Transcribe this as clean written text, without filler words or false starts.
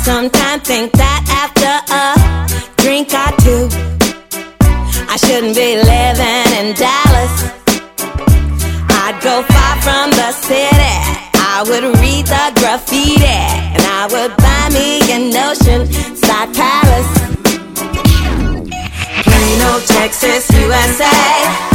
sometimes think that after a drink or two, I shouldn't be living in Dallas. I'd go far from the city. I would read the graffiti, and I would buy me an oceanside palace. Plano, Texas, USA.